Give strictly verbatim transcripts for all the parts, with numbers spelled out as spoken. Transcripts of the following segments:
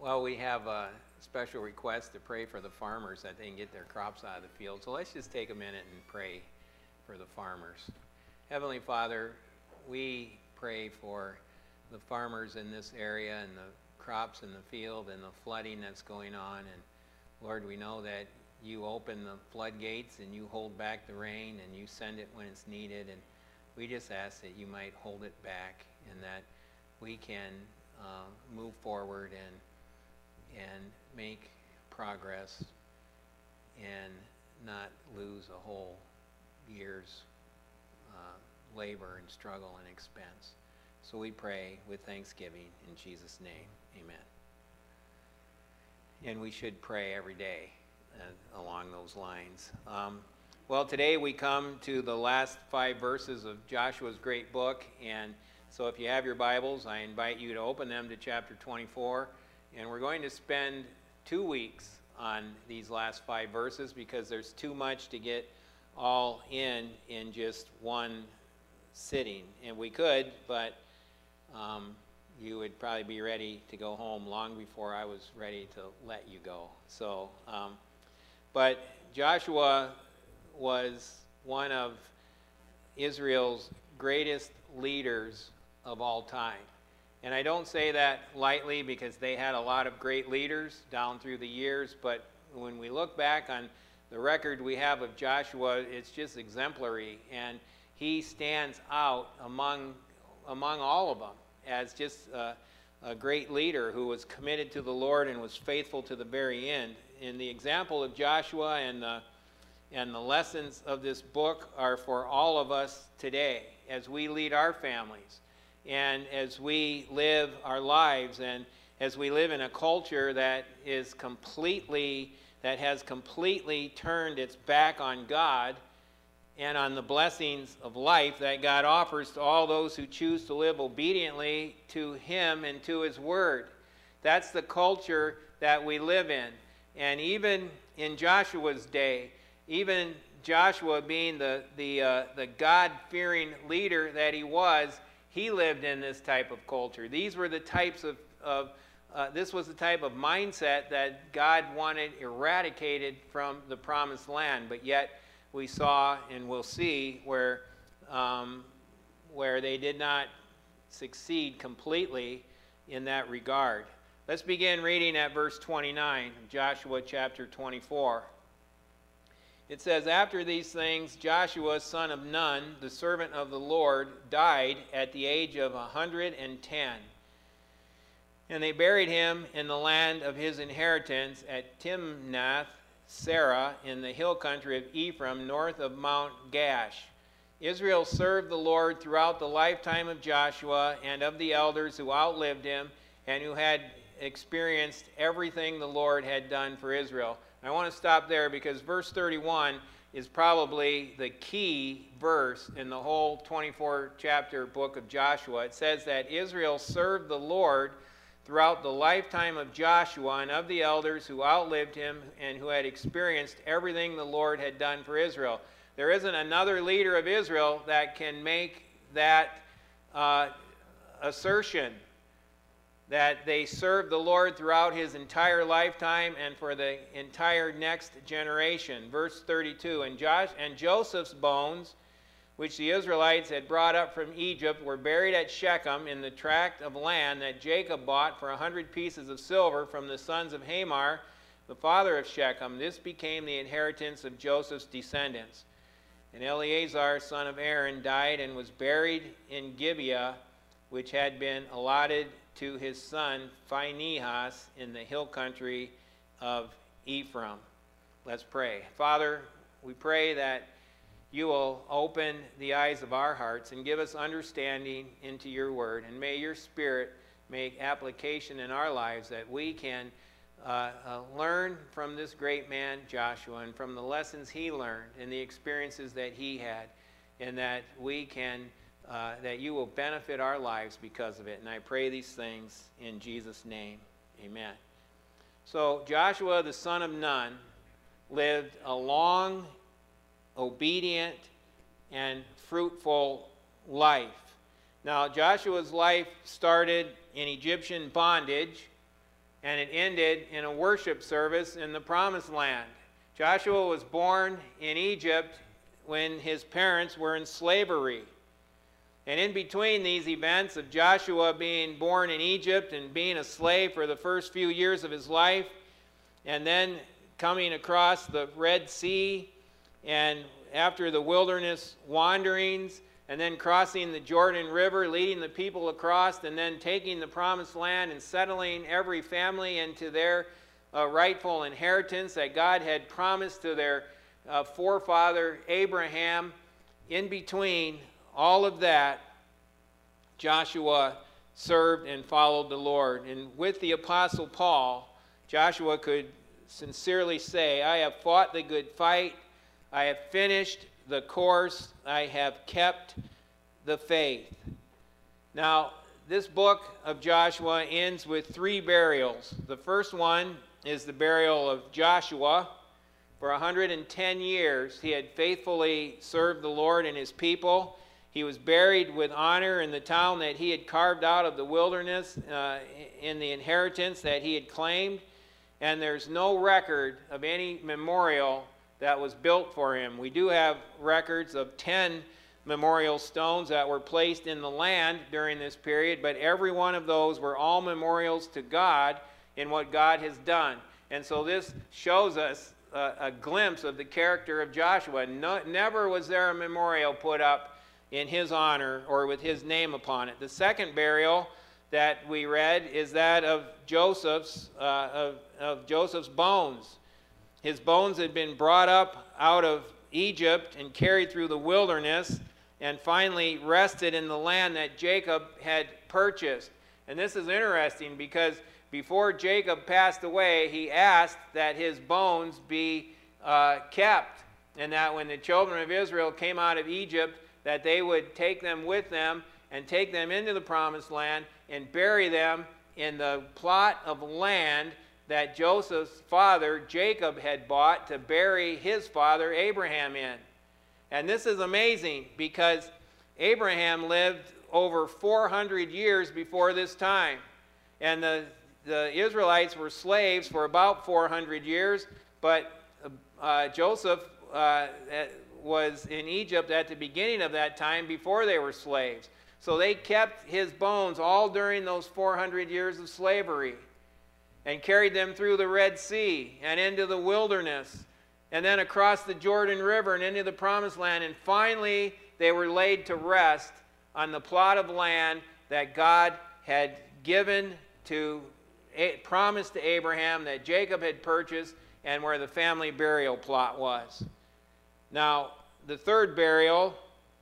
Well, we have a special request to pray for the farmers that they can get their crops out of the field. So let's just take a minute and pray for the farmers. Heavenly Father, we pray for the farmers in this area and the crops in the field and the flooding that's going on. And Lord, we know that you open the floodgates and you hold back the rain and you send it when it's needed. And we just ask that you might hold it back and that we can uh, move forward and and make progress and not lose a whole year's uh, labor and struggle and expense. So we pray with thanksgiving in Jesus' name. Amen. And we should pray every day uh, along those lines. Um, well, today we come to the last five verses of Joshua's great book. And so if you have your Bibles, I invite you to open them to chapter twenty-four. And we're going to spend two weeks on these last five verses because there's too much to get all in in just one sitting. And we could, but um, you would probably be ready to go home long before I was ready to let you go. So, um, but Joshua was one of Israel's greatest leaders of all time. And I don't say that lightly because they had a lot of great leaders down through the years, but when we look back on the record we have of Joshua, it's just exemplary, and he stands out among, among all of them as just a, a great leader who was committed to the Lord and was faithful to the very end. And the example of Joshua and the, and the lessons of this book are for all of us today as we lead our families. And as we live our lives and as we live in a culture that is completely, that has completely turned its back on God and on the blessings of life that God offers to all those who choose to live obediently to Him and to His Word. That's the culture that we live in. And even in Joshua's day, even Joshua being the, the, uh, the God-fearing leader that he was, he lived in this type of culture. These were the types of, of uh, this was the type of mindset that God wanted eradicated from the promised land. But yet we saw and will see where, um, where they did not succeed completely in that regard. Let's begin reading at verse twenty-nine of Joshua chapter twenty-four. It says, "After these things, Joshua, son of Nun, the servant of the Lord, died at the age of a hundred and ten. And they buried him in the land of his inheritance at Timnath Serah in the hill country of Ephraim, north of Mount Gash. Israel served the Lord throughout the lifetime of Joshua and of the elders who outlived him and who had experienced everything the Lord had done for Israel." I want to stop there because verse thirty-one is probably the key verse in the whole twenty-four chapter book of Joshua. It says that Israel served the Lord throughout the lifetime of Joshua and of the elders who outlived him and who had experienced everything the Lord had done for Israel. There isn't another leader of Israel that can make that uh, assertion that they served the Lord throughout his entire lifetime and for the entire next generation. Verse thirty-two, and, Josh, and Joseph's bones, which the Israelites had brought up from Egypt, were buried at Shechem in the tract of land that Jacob bought for a hundred pieces of silver from the sons of Hamor, the father of Shechem. This became the inheritance of Joseph's descendants. And Eleazar, son of Aaron, died and was buried in Gibeah, which had been allotted to his son Phinehas in the hill country of Ephraim. Let's pray. Father, we pray that you will open the eyes of our hearts and give us understanding into your word. And may your Spirit make application in our lives that we can uh, uh, learn from this great man, Joshua, and from the lessons he learned and the experiences that he had, and that we can Uh, that you will benefit our lives because of it. And I pray these things in Jesus' name. Amen. So Joshua, the son of Nun, lived a long, obedient, and fruitful life. Now, Joshua's life started in Egyptian bondage and it ended in a worship service in the Promised Land. Joshua was born in Egypt when his parents were in slavery. And in between these events of Joshua being born in Egypt and being a slave for the first few years of his life, and then coming across the Red Sea, and after the wilderness wanderings, and then crossing the Jordan River, leading the people across, and then taking the Promised Land and settling every family into their uh, rightful inheritance that God had promised to their uh, forefather Abraham. In between all of that, Joshua served and followed the Lord. And with the Apostle Paul, Joshua could sincerely say, I have fought the good fight, I have finished the course, I have kept the faith. Now, this book of Joshua ends with three burials. The first one is the burial of Joshua. For one hundred ten years, he had faithfully served the Lord and his people. He was buried with honor in the town that he had carved out of the wilderness, uh, in the inheritance that he had claimed. And there's no record of any memorial that was built for him. We do have records of ten memorial stones that were placed in the land during this period, but every one of those were all memorials to God in what God has done. And so this shows us a, a glimpse of the character of Joshua. No, never was there a memorial put up in his honor or with his name upon it. The second burial that we read is that of Joseph's, uh, of, of Joseph's bones. His bones had been brought up out of Egypt and carried through the wilderness and finally rested in the land that Jacob had purchased. And this is interesting because before Jacob passed away, he asked that his bones be uh, kept, and that when the children of Israel came out of Egypt, that they would take them with them and take them into the Promised Land and bury them in the plot of land that Joseph's father, Jacob, had bought to bury his father, Abraham, in. And this is amazing because Abraham lived over four hundred years before this time. And the, the Israelites were slaves for about four hundred years, but uh, Joseph uh, was in Egypt at the beginning of that time before they were slaves. So they kept his bones all during those four hundred years of slavery and carried them through the Red Sea and into the wilderness and then across the Jordan River and into the Promised Land. And finally, they were laid to rest on the plot of land that God had given to, promised to Abraham, that Jacob had purchased, and where the family burial plot was. Now, the third burial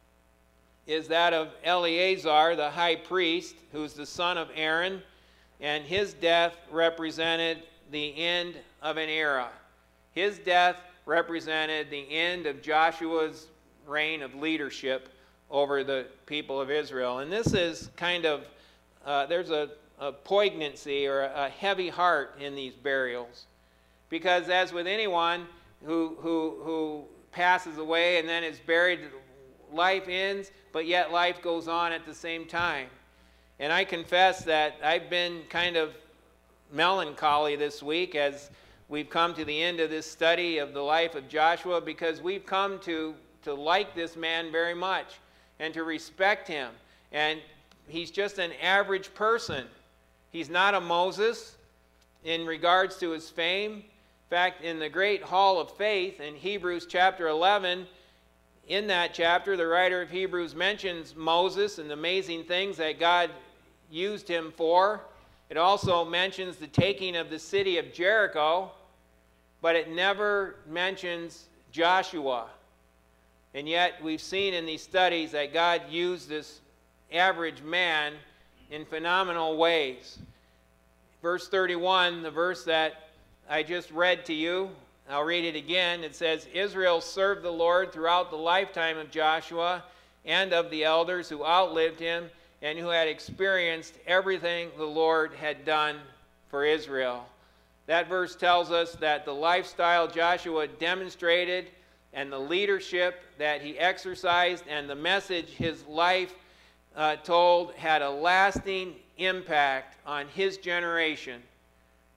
is that of Eleazar, the high priest, who's the son of Aaron, and his death represented the end of an era. His death represented the end of Joshua's reign of leadership over the people of Israel. And this is kind of, uh, there's a, a poignancy or a, a heavy heart in these burials. Because as with anyone who, who, who passes away and then is buried, life ends, but yet life goes on at the same time. And I confess that I've been kind of melancholy this week as we've come to the end of this study of the life of Joshua, because we've come to, to like this man very much and to respect him. And he's just an average person. He's not a Moses in regards to his fame. In fact, in the great hall of faith in Hebrews chapter eleven, in that chapter, the writer of Hebrews mentions Moses and the amazing things that God used him for. It also mentions the taking of the city of Jericho, but it never mentions Joshua. And yet we've seen in these studies that God used this average man in phenomenal ways. Verse thirty-one, the verse that I just read to you, I'll read it again. It says, Israel served the Lord throughout the lifetime of Joshua and of the elders who outlived him and who had experienced everything the Lord had done for Israel. That verse tells us that the lifestyle Joshua demonstrated and the leadership that he exercised and the message his life uh, told had a lasting impact on his generation.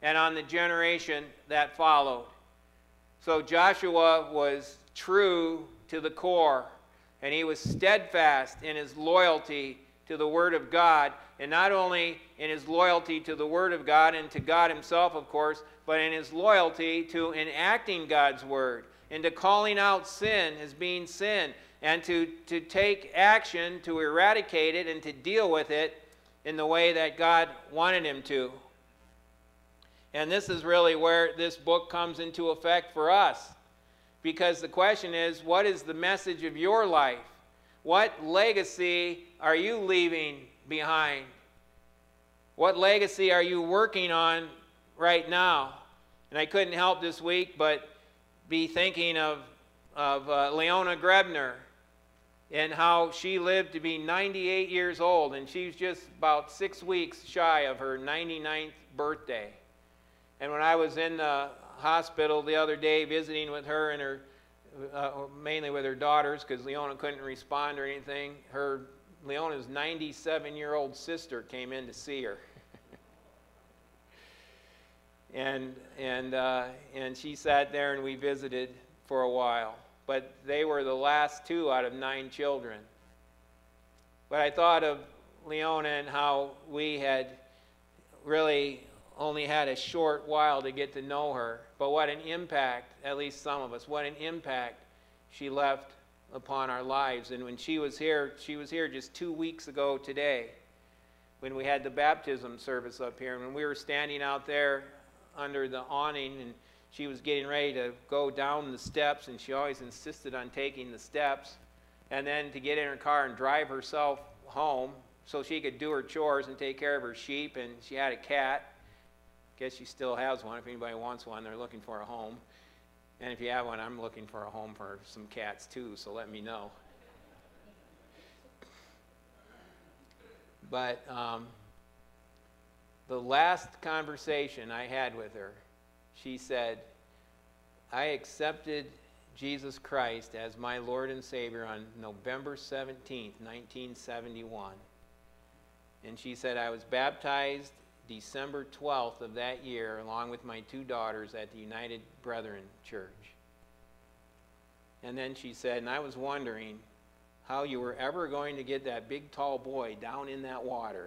and on the generation that followed. So Joshua was true to the core, and he was steadfast in his loyalty to the Word of God, and not only in his loyalty to the Word of God and to God himself, of course, but in his loyalty to enacting God's Word, and to calling out sin as being sin, and to, to take action to eradicate it and to deal with it in the way that God wanted him to. And this is really where this book comes into effect for us. Because the question is, what is the message of your life? What legacy are you leaving behind? What legacy are you working on right now? And I couldn't help this week but be thinking of, of uh, Leona Grebner and how she lived to be ninety-eight years old, and she was just about six weeks shy of her ninety-ninth birthday. And when I was in the hospital the other day visiting with her and her, uh, mainly with her daughters, because Leona couldn't respond or anything, her Leona's ninety-seven-year-old sister came in to see her. and and uh, and she sat there and we visited for a while. But they were the last two out of nine children. But I thought of Leona and how we had really only had a short while to get to know her. But what an impact, at least some of us, what an impact she left upon our lives. And when she was here, she was here just two weeks ago today, when we had the baptism service up here. And when we were standing out there under the awning, and she was getting ready to go down the steps, and she always insisted on taking the steps, and then to get in her car and drive herself home so she could do her chores and take care of her sheep. And she had a cat. Guess she still has one. If anybody wants one, they're looking for a home. And if you have one, I'm looking for a home for some cats too, so let me know. But um, the last conversation I had with her, she said, I accepted Jesus Christ as my Lord and Savior on November seventeenth, nineteen seventy-one. And she said, I was baptized December twelfth of that year, along with my two daughters, at the United Brethren Church. And then she said, and I was wondering how you were ever going to get that big tall boy down in that water.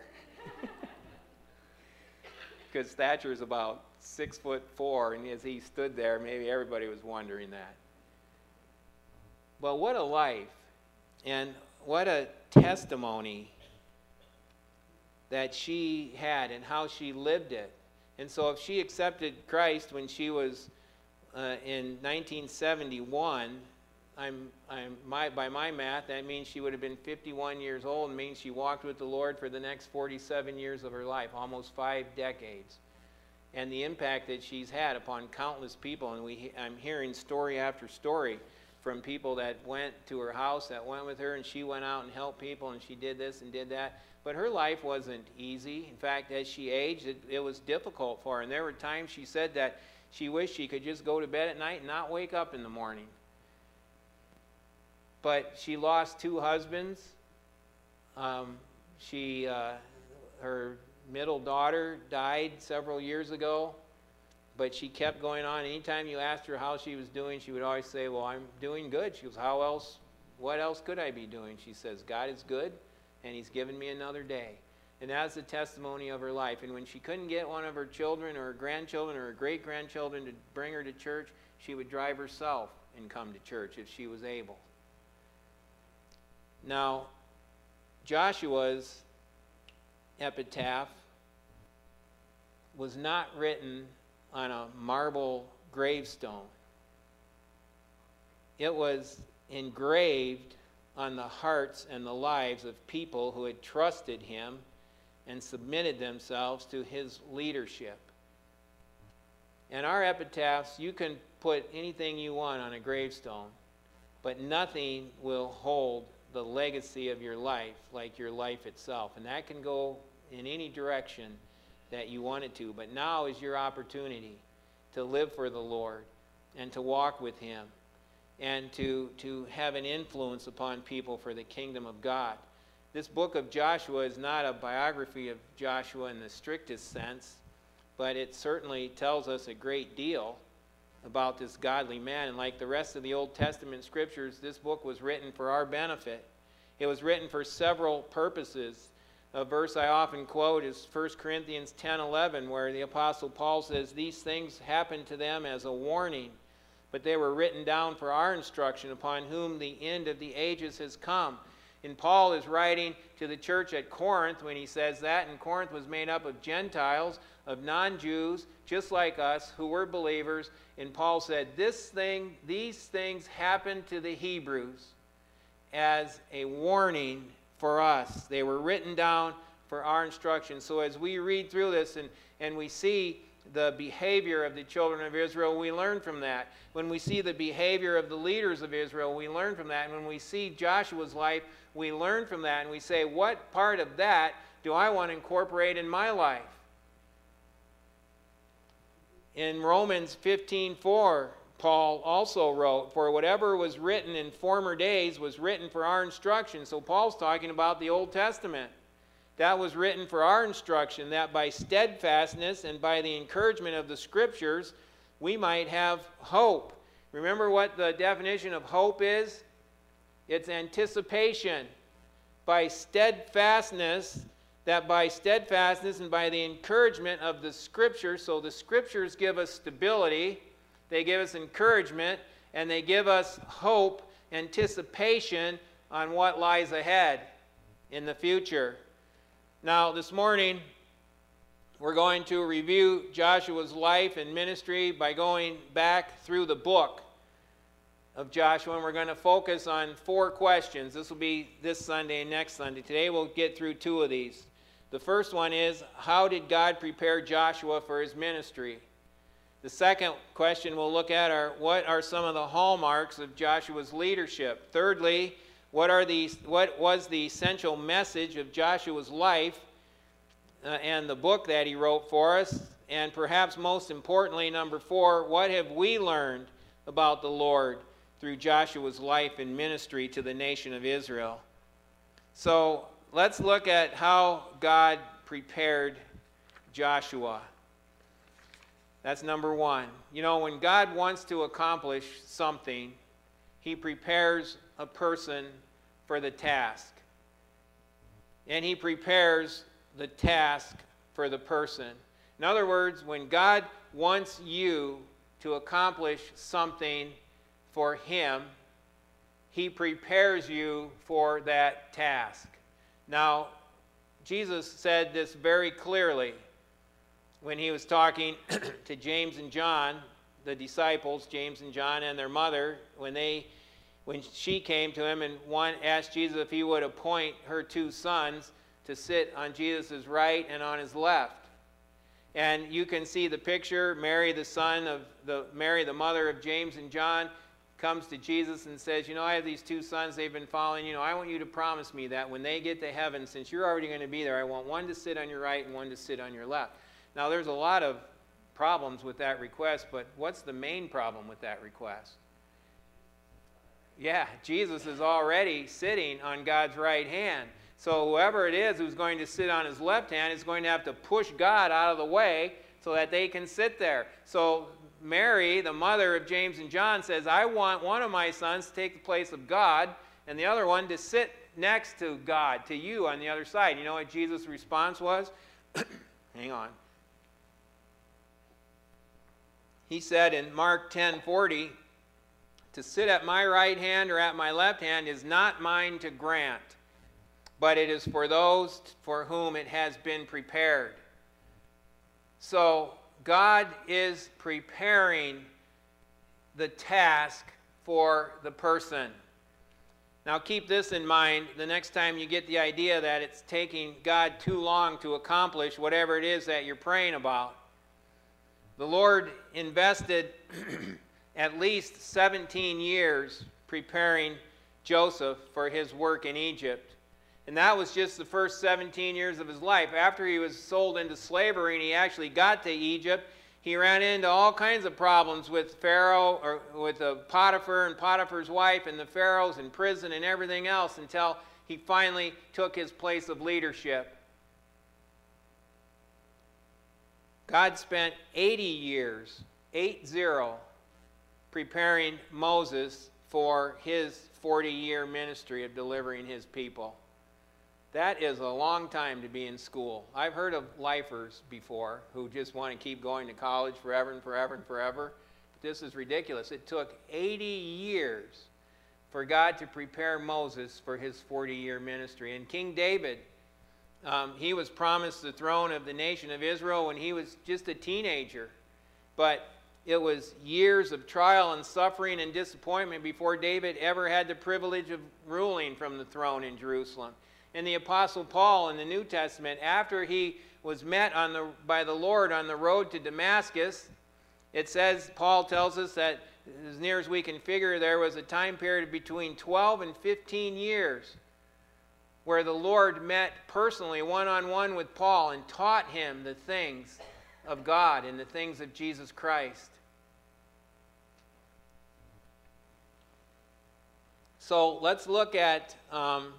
Because Thatcher is about six foot four, and as he stood there, maybe everybody was wondering that. But what a life, and what a testimony that she had and how she lived it. And so if she accepted Christ when she was uh, in nineteen seventy-one, I'm, I'm, my, by my math, that means she would have been fifty-one years old, and means she walked with the Lord for the next forty-seven years of her life, almost five decades. And the impact that she's had upon countless people, and we, I'm hearing story after story from people that went to her house, that went with her, and she went out and helped people, and she did this and did that. But her life wasn't easy. In fact, as she aged, it, it was difficult for her. And there were times she said that she wished she could just go to bed at night and not wake up in the morning. But she lost two husbands. Um, she, uh, her middle daughter died several years ago, but she kept going on. Anytime you asked her how she was doing, she would always say, well, I'm doing good. She goes, how else, what else could I be doing? She says, God is good, and he's given me another day. And that's the testimony of her life. And when she couldn't get one of her children or her grandchildren or her great-grandchildren to bring her to church, she would drive herself and come to church if she was able. Now, Joshua's epitaph was not written on a marble gravestone. It was engraved on the hearts and the lives of people who had trusted him and submitted themselves to his leadership. And our epitaphs, you can put anything you want on a gravestone, but nothing will hold the legacy of your life like your life itself. And that can go in any direction that you want it to. But now is your opportunity to live for the Lord and to walk with him and to, to have an influence upon people for the kingdom of God. This book of Joshua is not a biography of Joshua in the strictest sense, but it certainly tells us a great deal about this godly man. And like the rest of the Old Testament scriptures, this book was written for our benefit. It was written for several purposes. A verse I often quote is First Corinthians ten eleven, where the Apostle Paul says, "These things happened to them as a warning, but they were written down for our instruction, upon whom the end of the ages has come." And Paul is writing to the church at Corinth when he says that, and Corinth was made up of Gentiles, of non-Jews, just like us, who were believers. And Paul said, this thing, these things happened to the Hebrews as a warning for us. They were written down for our instruction. So as we read through this and, and we see the behavior of the children of Israel, we learn from that. When we see the behavior of the leaders of Israel, we learn from that. And when we see Joshua's life, we learn from that. And we say, what part of that do I want to incorporate in my life? In Romans fifteen four, Paul also wrote, "For whatever was written in former days was written for our instruction." So Paul's talking about the Old Testament. That was written for our instruction, that by steadfastness and by the encouragement of the Scriptures, we might have hope. Remember what the definition of hope is? It's anticipation. By steadfastness, that by steadfastness and by the encouragement of the Scriptures, so the Scriptures give us stability, they give us encouragement, and they give us hope, anticipation on what lies ahead in the future. Now, this morning, we're going to review Joshua's life and ministry by going back through the book of Joshua, and we're going to focus on four questions. This will be this Sunday and next Sunday. Today, we'll get through two of these. The first one is, how did God prepare Joshua for his ministry? The second question we'll look at are, what are some of the hallmarks of Joshua's leadership? Thirdly, What, are the, what was the essential message of Joshua's life uh, and the book that he wrote for us? And perhaps most importantly, number four, what have we learned about the Lord through Joshua's life and ministry to the nation of Israel? So let's look at how God prepared Joshua. That's number one. You know, when God wants to accomplish something, he prepares a person for the task. And he prepares the task for the person. In other words, when God wants you to accomplish something for him, he prepares you for that task. Now, Jesus said this very clearly when he was talking to James and John, the disciples, James and John and their mother, when they when she came to him and one asked Jesus if he would appoint her two sons to sit on Jesus' right and on his left. And you can see the picture. Mary, the son of the Mary, the mother of James and John, comes to Jesus and says, you know, I have these two sons, they've been following you. know, I want you to promise me that when they get to heaven, since you're already going to be there, I want one to sit on your right and one to sit on your left. Now, there's a lot of problems with that request, but what's the main problem with that request? Yeah, Jesus is already sitting on God's right hand. So whoever it is who's going to sit on his left hand is going to have to push God out of the way so that they can sit there. So Mary, the mother of James and John, says, I want one of my sons to take the place of God and the other one to sit next to God, to you on the other side. You know what Jesus' response was? Hang on. He said in Mark ten forty, to sit at my right hand or at my left hand is not mine to grant, but it is for those for whom it has been prepared. So God is preparing the task for the person. Now keep this in mind the next time you get the idea that it's taking God too long to accomplish whatever it is that you're praying about. The Lord invested at least seventeen years preparing Joseph for his work in Egypt. And that was just the first seventeen years of his life. After he was sold into slavery and he actually got to Egypt, he ran into all kinds of problems with Pharaoh, or with uh, Potiphar and Potiphar's wife, and the Pharaohs in prison and everything else, until he finally took his place of leadership. God spent eighty years, eight zero, preparing Moses for his forty-year ministry of delivering his people. That is a long time to be in school. I've heard of lifers before who just want to keep going to college forever and forever and forever. But this is ridiculous. It took eighty years for God to prepare Moses for his forty-year ministry. And King David, um, he was promised the throne of the nation of Israel when he was just a teenager. But it was years of trial and suffering and disappointment before David ever had the privilege of ruling from the throne in Jerusalem. And the Apostle Paul in the New Testament, after he was met on the, by the Lord on the road to Damascus, it says, Paul tells us that as near as we can figure, there was a time period between twelve and fifteen years where the Lord met personally one-on-one with Paul and taught him the things of God and the things of Jesus Christ. So let's look at um,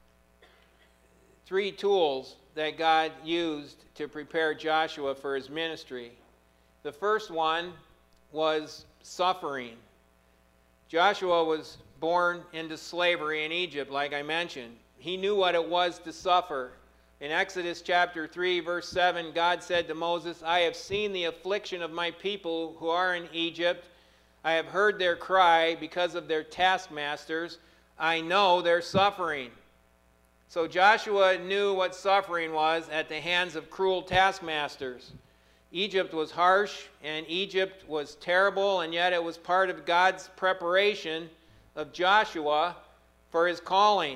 three tools that God used to prepare Joshua for his ministry. The first one was suffering. Joshua was born into slavery in Egypt, like I mentioned. He knew what it was to suffer. In Exodus chapter three, verse seven, God said to Moses, I have seen the affliction of my people who are in Egypt. I have heard their cry because of their taskmasters. I know their suffering. So Joshua knew what suffering was at the hands of cruel taskmasters. Egypt was harsh, and Egypt was terrible, and yet it was part of God's preparation of Joshua for his calling.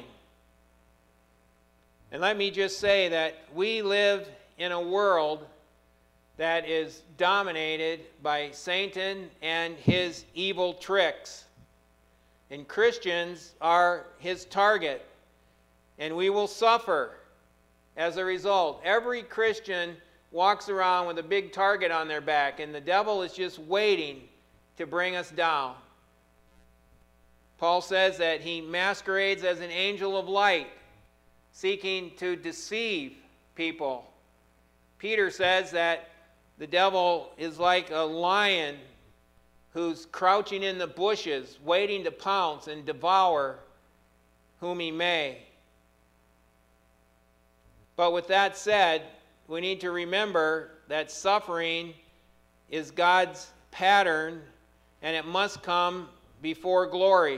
And let me just say that we live in a world that is dominated by Satan and his evil tricks. And Christians are his target, and we will suffer as a result. Every Christian walks around with a big target on their back, and the devil is just waiting to bring us down. Paul says that he masquerades as an angel of light, seeking to deceive people. Peter says that the devil is like a lion who's crouching in the bushes, waiting to pounce and devour whom he may. But with that said, we need to remember that suffering is God's pattern, and it must come before glory.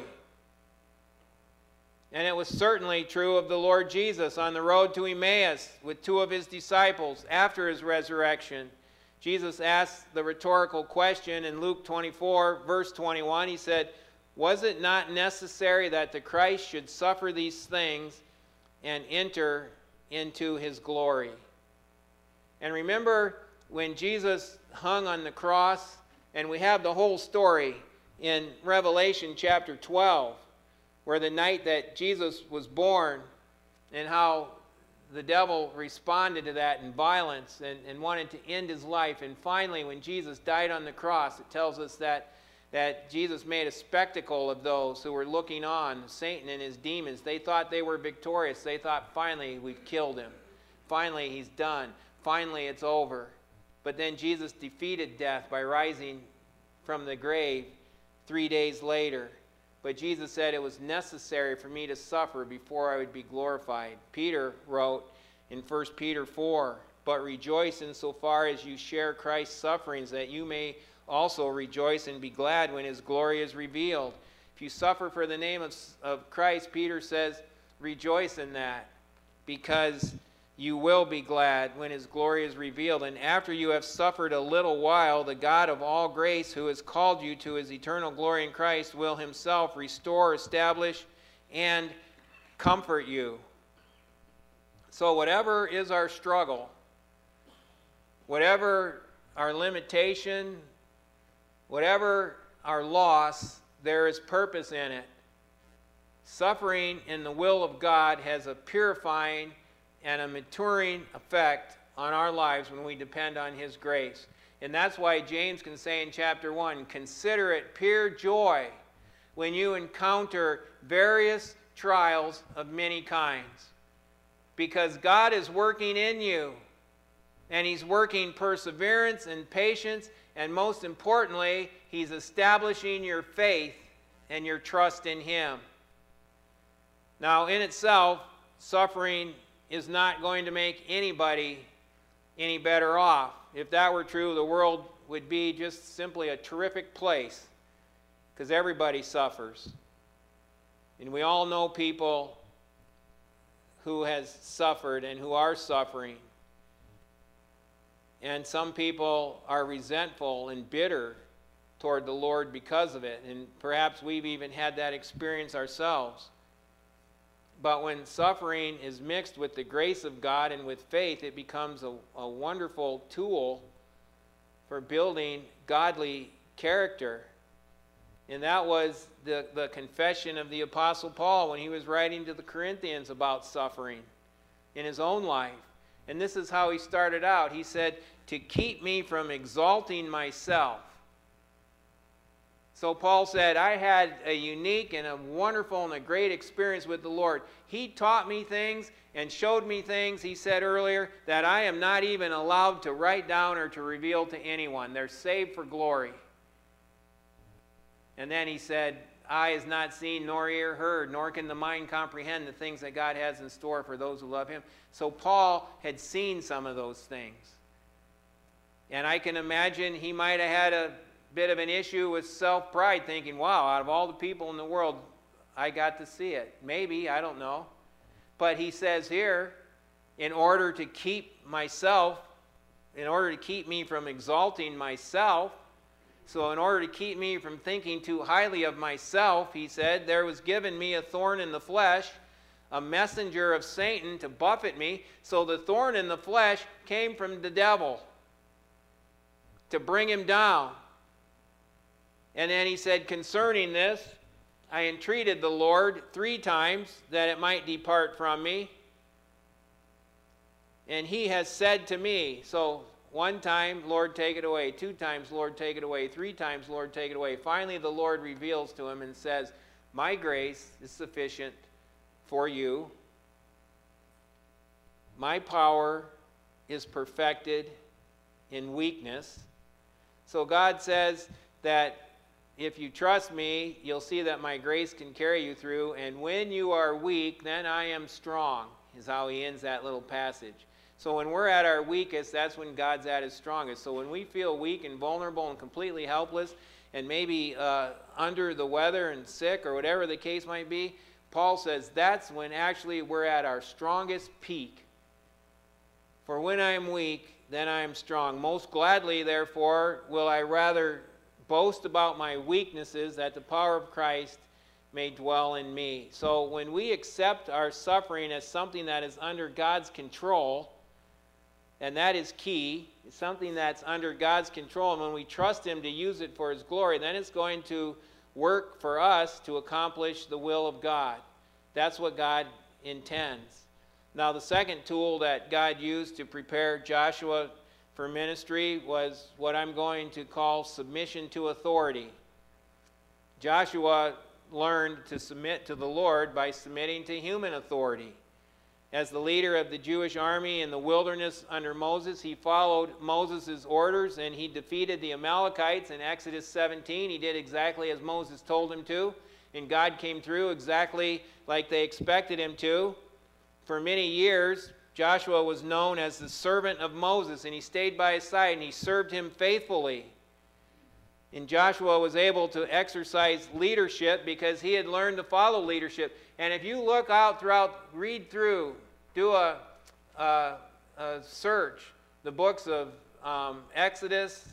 And it was certainly true of the Lord Jesus on the road to Emmaus with two of his disciples after his resurrection. Jesus asked the rhetorical question in Luke twenty-four, verse twenty-one. He said, was it not necessary that the Christ should suffer these things and enter into his glory? And remember when Jesus hung on the cross, and we have the whole story in Revelation chapter twelve, where the night that Jesus was born and how the devil responded to that in violence and, and wanted to end his life. And finally, when Jesus died on the cross, it tells us that, that Jesus made a spectacle of those who were looking on, Satan and his demons. They thought they were victorious. They thought, finally, we've killed him. Finally, he's done. Finally, it's over. But then Jesus defeated death by rising from the grave three days later. But Jesus said it was necessary for me to suffer before I would be glorified. Peter wrote in First Peter four, but rejoice insofar as you share Christ's sufferings, that you may also rejoice and be glad when his glory is revealed. If you suffer for the name of, of Christ, Peter says, rejoice in that, because you will be glad when his glory is revealed. And after you have suffered a little while, the God of all grace, who has called you to his eternal glory in Christ, will himself restore, establish, and comfort you. So whatever is our struggle, whatever our limitation, whatever our loss, there is purpose in it. Suffering in the will of God has a purifying and a maturing effect on our lives when we depend on his grace. And that's why James can say in chapter one, consider it pure joy when you encounter various trials of many kinds, because God is working in you And he's working perseverance and patience, and most importantly, he's establishing your faith and your trust in him. Now, in itself, suffering is not going to make anybody any better off. If that were true, the world would be just simply a terrific place, because everybody suffers. And we all know people who has suffered and who are suffering. And some people are resentful and bitter toward the Lord because of it. And perhaps we've even had that experience ourselves. But when suffering is mixed with the grace of God and with faith, it becomes a, a wonderful tool for building godly character. And that was the, the confession of the Apostle Paul when he was writing to the Corinthians about suffering in his own life. And this is how he started out. He said, to keep me from exalting myself. So Paul said, I had a unique and a wonderful and a great experience with the Lord. He taught me things and showed me things, he said earlier, that I am not even allowed to write down or to reveal to anyone. They're saved for glory. And then he said, eye is not seen, nor ear heard, nor can the mind comprehend the things that God has in store for those who love him. So Paul had seen some of those things. And I can imagine he might have had a bit of an issue with self-pride, thinking, wow, out of all the people in the world, I got to see it. Maybe, I don't know. But he says here, in order to keep myself, in order to keep me from exalting myself, so in order to keep me from thinking too highly of myself, he said, there was given me a thorn in the flesh, a messenger of Satan to buffet me. So the thorn in the flesh came from the devil to bring him down. And then he said, concerning this, I entreated the Lord three times that it might depart from me. And he has said to me, so one time, Lord, take it away. Two times, Lord, take it away. Three times, Lord, take it away. Finally, the Lord reveals to him and says, my grace is sufficient for you. My power is perfected in weakness. So God says that if you trust me, you'll see that my grace can carry you through. And when you are weak, then I am strong, is how he ends that little passage. So when we're at our weakest, that's when God's at his strongest. So when we feel weak and vulnerable and completely helpless and maybe uh, under the weather and sick or whatever the case might be, Paul says that's when actually we're at our strongest peak. For when I am weak, then I am strong. Most gladly, therefore, will I rather boast about my weaknesses, that the power of Christ may dwell in me. So when we accept our suffering as something that is under God's control, and that is key, it's something that's under God's control, and when we trust him to use it for his glory, then it's going to work for us to accomplish the will of God. That's what God intends. Now, the second tool that God used to prepare Joshua for ministry was what I'm going to call submission to authority. Joshua learned to submit to the Lord by submitting to human authority. As the leader of the Jewish army in the wilderness under Moses, he followed Moses' orders and he defeated the Amalekites in Exodus seventeen. He did exactly as Moses told him to, and God came through exactly like they expected him to. For many years, Joshua was known as the servant of Moses, and he stayed by his side and he served him faithfully. And Joshua was able to exercise leadership because he had learned to follow leadership. And if you look out throughout, read through, do a, a, a search, the books of um, Exodus,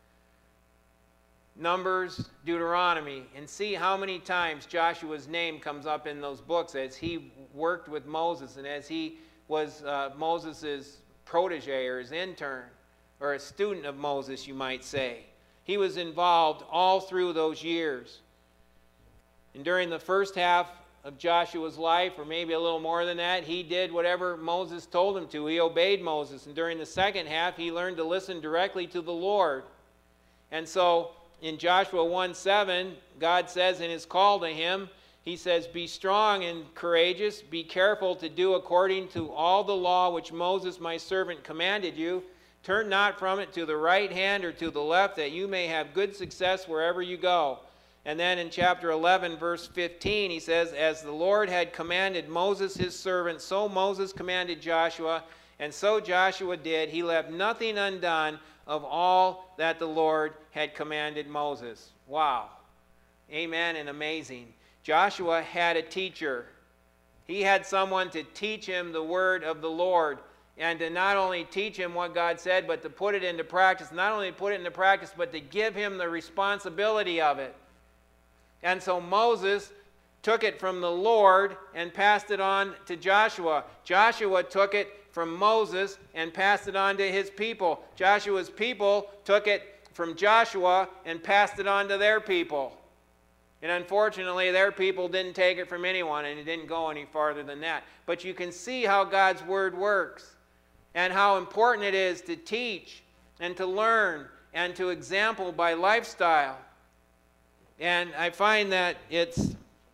Numbers, Deuteronomy, and see how many times Joshua's name comes up in those books as he worked with Moses and as he was uh, Moses' protege or his intern or a student of Moses, you might say. He was involved all through those years. And during the first half of Joshua's life, or maybe a little more than that, he did whatever Moses told him to. He obeyed Moses. And during the second half, he learned to listen directly to the Lord. And so in Joshua one seven, God says in his call to him, he says, be strong and courageous, be careful to do according to all the law which Moses my servant commanded you. Turn not from it to the right hand or to the left, that you may have good success wherever you go. And then in chapter eleven, verse fifteen, he says, as the Lord had commanded Moses his servant, so Moses commanded Joshua, and so Joshua did. He left nothing undone of all that the Lord had commanded Moses. Wow. Amen and amazing. Joshua had a teacher. He had someone to teach him the word of the Lord, and to not only teach him what God said, but to put it into practice. Not only put it into practice, but to give him the responsibility of it. And so Moses took it from the Lord and passed it on to Joshua. Joshua took it from Moses and passed it on to his people. Joshua's people took it from Joshua and passed it on to their people. And unfortunately, their people didn't take it from anyone, and it didn't go any farther than that. But you can see how God's word works and how important it is to teach and to learn and to example by lifestyle. And I find that it's,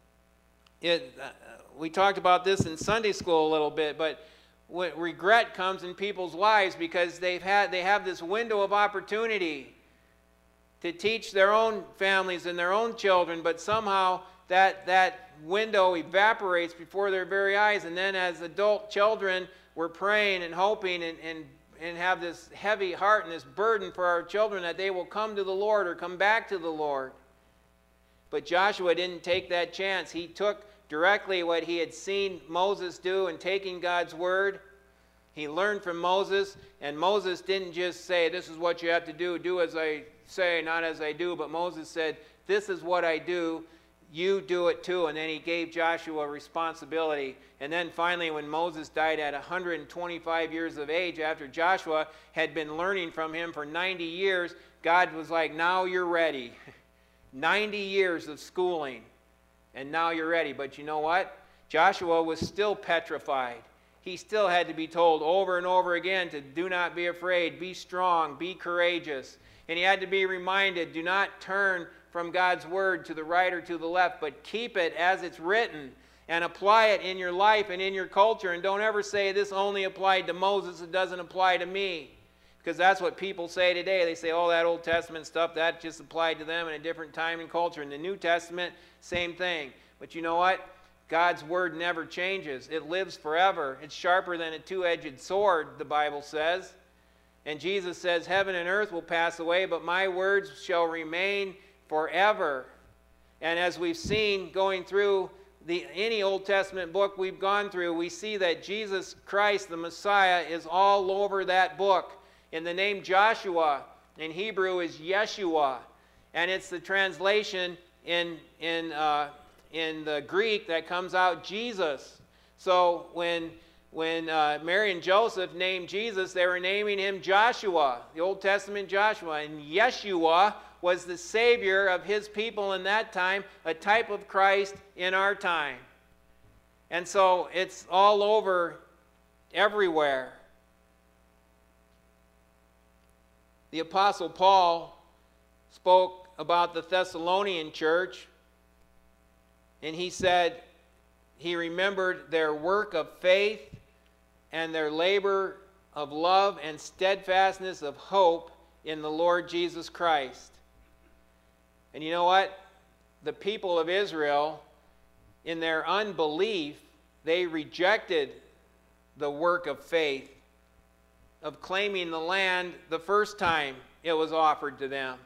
it, uh, we talked about this in Sunday school a little bit, but what regret comes in people's lives because they've had, they have this window of opportunity to teach their own families and their own children, but somehow that, that window evaporates before their very eyes. And then as adult children, we're praying and hoping and, and, and have this heavy heart and this burden for our children that they will come to the Lord or come back to the Lord. But Joshua didn't take that chance. He took directly what he had seen Moses do in taking God's word. He learned from Moses, and Moses didn't just say, this is what you have to do, do as I say, not as I do, but Moses said, this is what I do, you do it too. And then he gave Joshua responsibility. And then finally, when Moses died at one hundred twenty-five years of age, after Joshua had been learning from him for ninety years, God was like, now you're ready. ninety years of schooling, and now you're ready. But you know what? Joshua was still petrified. He still had to be told over and over again to do not be afraid, be strong, be courageous. And he had to be reminded, do not turn from God's word to the right or to the left, but keep it as it's written and apply it in your life and in your culture. And don't ever say this only applied to Moses, it doesn't apply to me. Because that's what people say today. They say, oh, that Old Testament stuff, that just applied to them in a different time and culture. In the New Testament, same thing. But you know what? God's word never changes. It lives forever. It's sharper than a two-edged sword, the Bible says. And Jesus says, heaven and earth will pass away, but my words shall remain forever. And as we've seen going through the, any Old Testament book we've gone through, we see that Jesus Christ, the Messiah, is all over that book. In the name Joshua, in Hebrew, is Yeshua. And it's the translation in, in, uh, in the Greek that comes out Jesus. So when, when uh, Mary and Joseph named Jesus, they were naming him Joshua, the Old Testament Joshua. And Yeshua was the Savior of his people in that time, a type of Christ in our time. And so it's all over everywhere. The Apostle Paul spoke about the Thessalonian church, and he said he remembered their work of faith and their labor of love and steadfastness of hope in the Lord Jesus Christ. And you know what? The people of Israel, in their unbelief, they rejected the work of faith, of claiming the land the first time it was offered to them.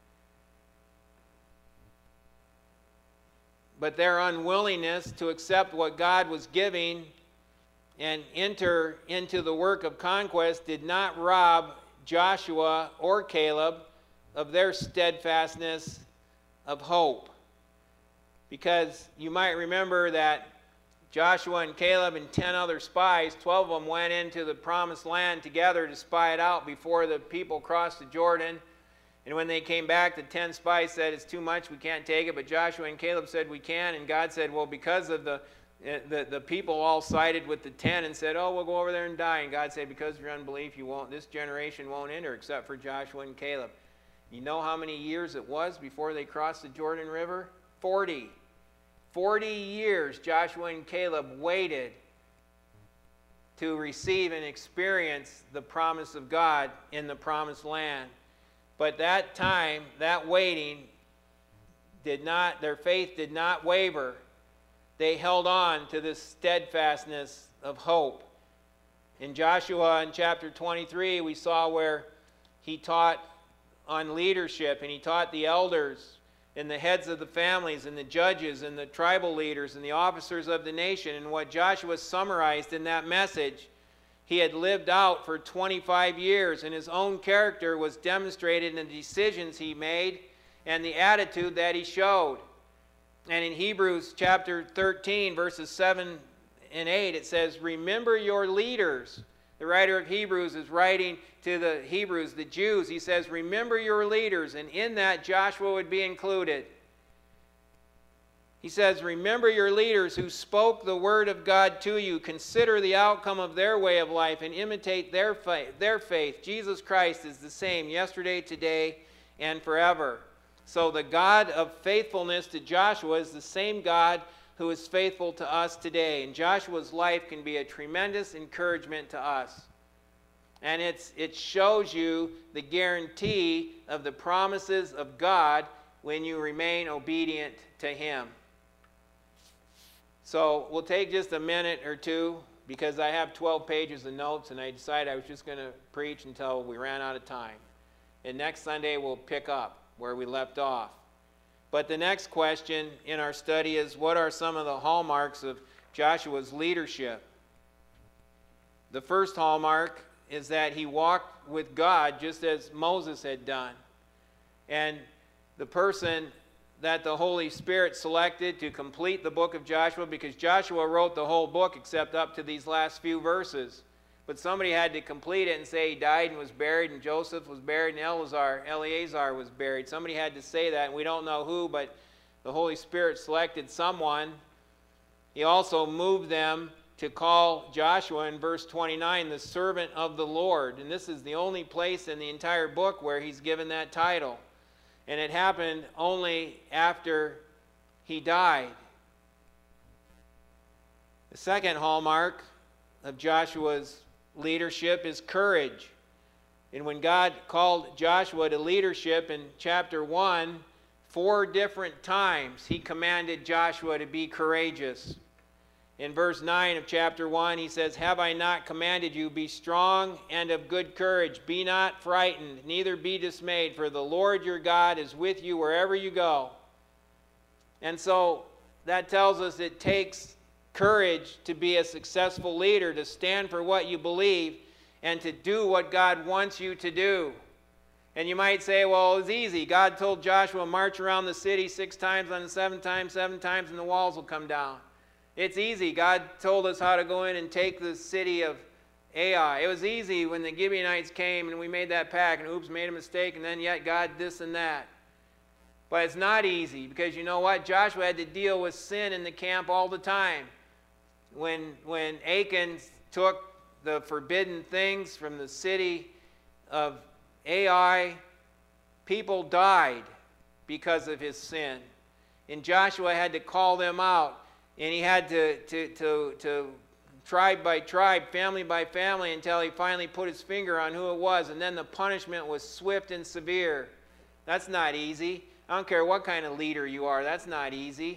But their unwillingness to accept what God was giving and enter into the work of conquest did not rob Joshua or Caleb of their steadfastness of hope. Because you might remember that Joshua and Caleb and ten other spies, twelve of them went into the promised land together to spy it out before the people crossed the Jordan. And when they came back, the ten spies said, it's too much, we can't take it. But Joshua and Caleb said, we can. And God said, well, because of the, the, the people all sided with the ten and said, oh, we'll go over there and die. And God said, because of your unbelief, you won't, this generation won't enter except for Joshua and Caleb. You know how many years it was before they crossed the Jordan River? Forty. Forty years Joshua and Caleb waited to receive and experience the promise of God in the promised land. But that time, that waiting, did not, their faith did not waver. They held on to this steadfastness of hope. In Joshua in chapter twenty-three, we saw where he taught on leadership, and he taught the elders and the heads of the families and the judges and the tribal leaders and the officers of the nation. And what Joshua summarized in that message, he had lived out for twenty-five years, and his own character was demonstrated in the decisions he made and the attitude that he showed. And in Hebrews chapter thirteen, verses seven and eight, it says, remember your leaders. The writer of Hebrews is writing to the Hebrews, the Jews. He says, remember your leaders, and in that Joshua would be included. He says, remember your leaders who spoke the word of God to you. Consider the outcome of their way of life and imitate their faith. Their faith. Jesus Christ is the same yesterday, today, and forever. So the God of faithfulness to Joshua is the same God who is faithful to us today. And Joshua's life can be a tremendous encouragement to us. And it's, it shows you the guarantee of the promises of God when you remain obedient to him. So we'll take just a minute or two, because I have twelve pages of notes, and I decided I was just going to preach until we ran out of time. And next Sunday we'll pick up where we left off. But the next question in our study is, what are some of the hallmarks of Joshua's leadership? The first hallmark is that he walked with God just as Moses had done. And the person that the Holy Spirit selected to complete the book of Joshua, because Joshua wrote the whole book except up to these last few verses. But somebody had to complete it and say he died and was buried, and Joseph was buried, and Eleazar, Eleazar was buried. Somebody had to say that, and we don't know who, but the Holy Spirit selected someone. He also moved them to call Joshua in verse twenty-nine the servant of the Lord. And this is the only place in the entire book where he's given that title. And it happened only after he died. The second hallmark of Joshua's leadership is courage. And when God called Joshua to leadership in chapter one, four different times he commanded Joshua to be courageous. In verse nine of chapter one, he says, have I not commanded you, be strong and of good courage, be not frightened, neither be dismayed, for the Lord your God is with you wherever you go. And so that tells us it takes courage to be a successful leader, to stand for what you believe and to do what God wants you to do. And you might say, well, it was easy. God told Joshua, march around the city six times, on the seventh time, seven times, and the walls will come down. It's easy. God told us how to go in and take the city of Ai. It was easy when the Gibeonites came and we made that pact and oops, made a mistake, and then yet God this and that. But it's not easy, because you know what? Joshua had to deal with sin in the camp all the time. When, when Achan took the forbidden things from the city of Ai, people died because of his sin. And Joshua had to call them out. And he had to, to, to, to tribe by tribe, family by family, until he finally put his finger on who it was. And then the punishment was swift and severe. That's not easy. I don't care what kind of leader you are. That's not easy.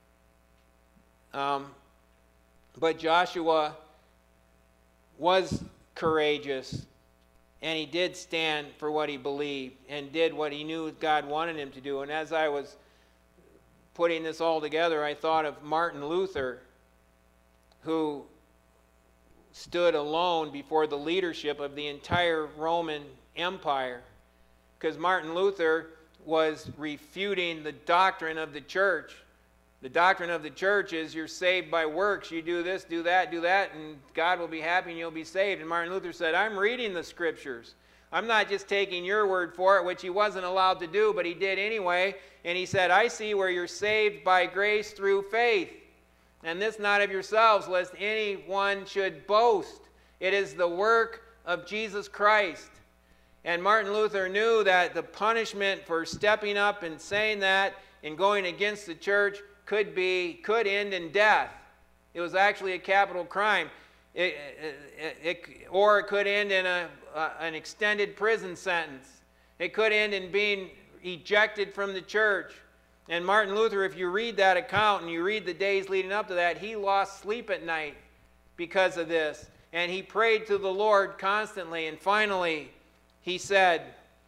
Um, but Joshua was courageous, and he did stand for what he believed and did what he knew God wanted him to do. And as I was putting this all together, I thought of Martin Luther, who stood alone before the leadership of the entire Roman Empire. Because Martin Luther was refuting the doctrine of the church. The doctrine of the church is you're saved by works. You do this, do that, do that, and God will be happy and you'll be saved. And Martin Luther said, I'm reading the scriptures. I'm not just taking your word for it, which he wasn't allowed to do, but he did anyway. And he said, I see where you're saved by grace through faith. And this not of yourselves, lest anyone should boast. It is the work of Jesus Christ. And Martin Luther knew that the punishment for stepping up and saying that and going against the church could be, could end in death. It was actually a capital crime. It, it, it, or it could end in a, uh, an extended prison sentence. It could end in being ejected from the church. And Martin Luther, if you read that account and you read the days leading up to that, he lost sleep at night because of this. And he prayed to the Lord constantly. And finally, he said,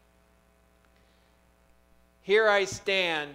"Here I stand.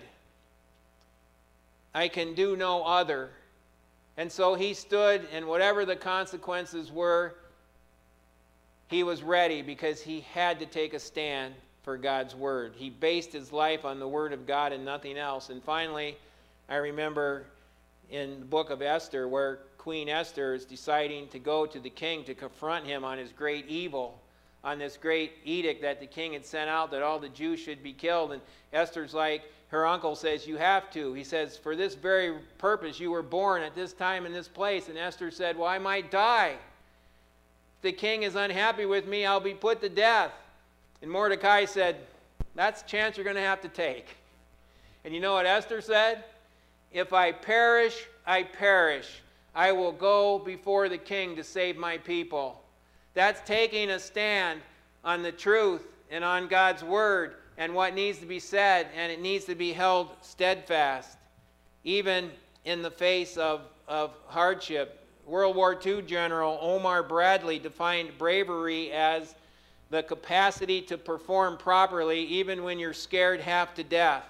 I can do no other." And so he stood, and whatever the consequences were, he was ready because he had to take a stand for God's word. He based his life on the word of God and nothing else. And finally, I remember in the book of Esther where Queen Esther is deciding to go to the king to confront him on his great evil, on this great edict that the king had sent out that all the Jews should be killed. And Esther's like, her uncle says, "You have to." He says, "For this very purpose you were born at this time in this place." And Esther said, "Well, I might die. If the king is unhappy with me, I'll be put to death." And Mordecai said, "That's a chance you're going to have to take." And you know what Esther said? "If I perish, I perish. I will go before the king to save my people." That's taking a stand on the truth and on God's word and what needs to be said, and it needs to be held steadfast, even in the face of, of hardship. World War Two General Omar Bradley defined bravery as the capacity to perform properly even when you're scared half to death.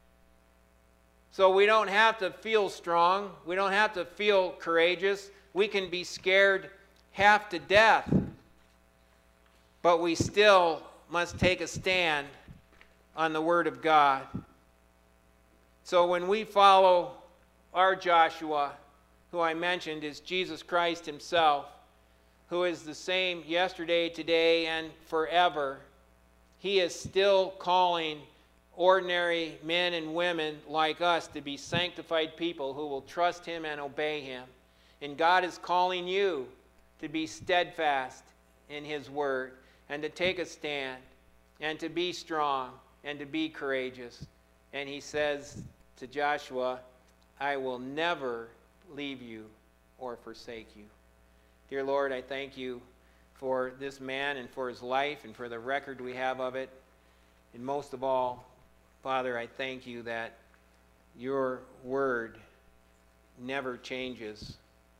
So we don't have to feel strong. We don't have to feel courageous. We can be scared half to death. But we still must take a stand on the Word of God. So when we follow our Joshua, who I mentioned is Jesus Christ himself, who is the same yesterday, today, and forever, he is still calling ordinary men and women like us to be sanctified people who will trust him and obey him. And God is calling you to be steadfast in his word and to take a stand and to be strong and to be courageous. And he says to Joshua, "I will never leave you or forsake you." Dear Lord, I thank you for this man and for his life and for the record we have of it. And most of all, Father, I thank you that your word never changes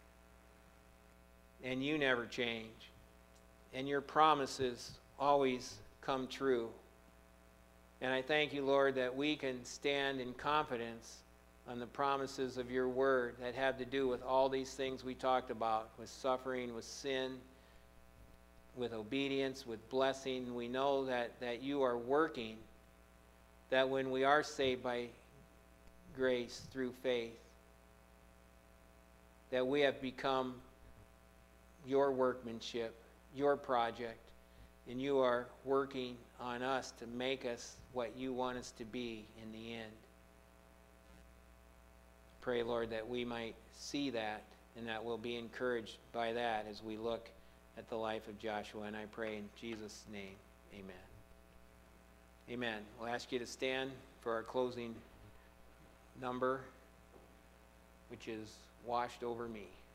and you never change. And your promises always come true. And I thank you, Lord, that we can stand in confidence on the promises of your word that have to do with all these things we talked about, with suffering, with sin, with obedience, with blessing. We know that, that you are working, that when we are saved by grace through faith, that we have become your workmanship, your project, and you are working on us to make us what you want us to be in the end. Pray, Lord, that we might see that and that we'll be encouraged by that as we look at the life of Joshua. And I pray in Jesus' name, amen. Amen. We'll ask you to stand for our closing number, which is "Washed Over Me."